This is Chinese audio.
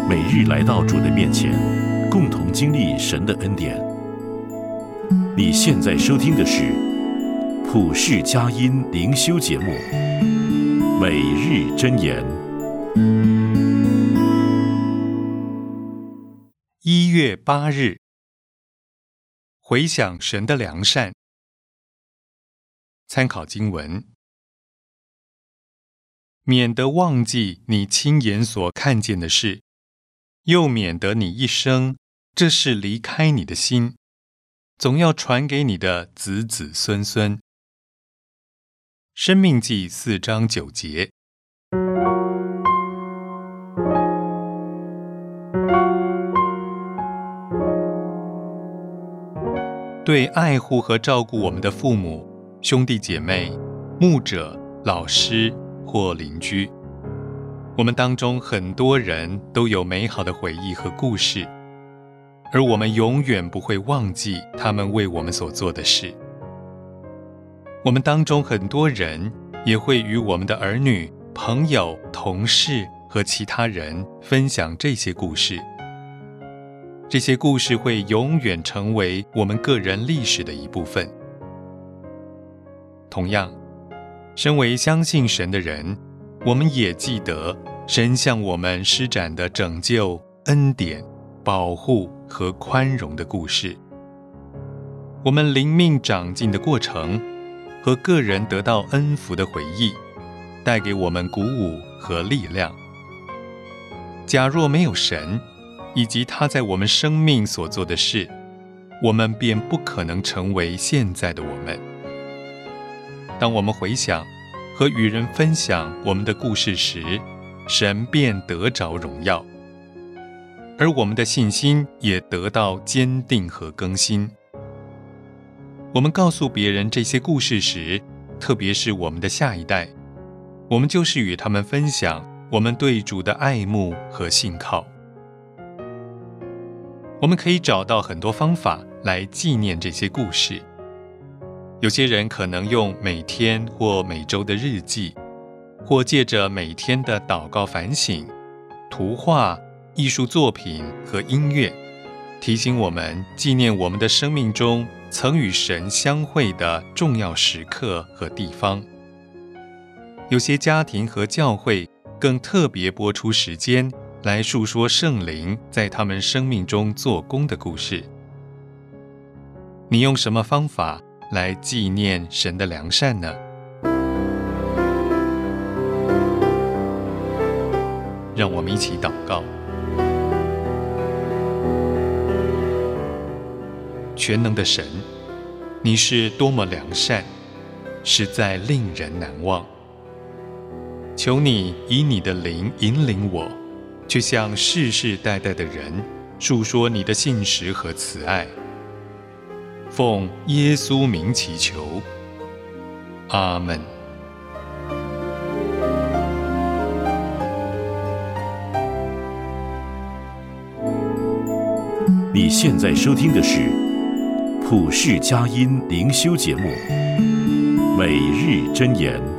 每日来到主的面前，共同经历神的恩典。你现在收听的是普世佳音灵修节目，每日箴言。 1月8日，回想神的良善。参考经文：免得忘记你亲眼所看见的事，又免得你一生这事离开你的心，总要传给你的子子孙孙。申命记4章9节。对爱护和照顾我们的父母、兄弟姐妹、牧者、老师或邻居，我们当中很多人都有美好的回忆和故事，而我们永远不会忘记他们为我们所做的事。我们当中很多人也会与我们的儿女、朋友、同事和其他人分享这些故事。这些故事会永远成为我们个人历史的一部分。同样，身为相信神的人，我们也记得神向我们施展的拯救、恩典、保护和宽容的故事。我们灵命长进的过程和个人得到恩福的回忆，带给我们鼓舞和力量。假若没有神，以及他在我们生命所做的事，我们便不可能成为现在的我们。当我们回想和与人分享我们的故事时，神便得着荣耀，而我们的信心也得到坚定和更新。我们告诉别人这些故事时，特别是我们的下一代，我们就是与他们分享我们对主的爱慕和信靠。我们可以找到很多方法来纪念这些故事。有些人可能用每天或每周的日记，或借着每天的祷告反省、图画、艺术作品和音乐，提醒我们纪念我们的生命中曾与神相会的重要时刻和地方。有些家庭和教会更特别拨出时间来述说圣灵在他们生命中做工的故事。你用什么方法来纪念神的良善呢？让我们一起祷告。全能的神，你是多么良善，实在令人难忘。求你以你的灵引领我，去向世世代代的人述说你的信实和慈爱。奉耶稣名祈求，阿们。 你现在收听的是普世佳音灵修节目，每日箴言。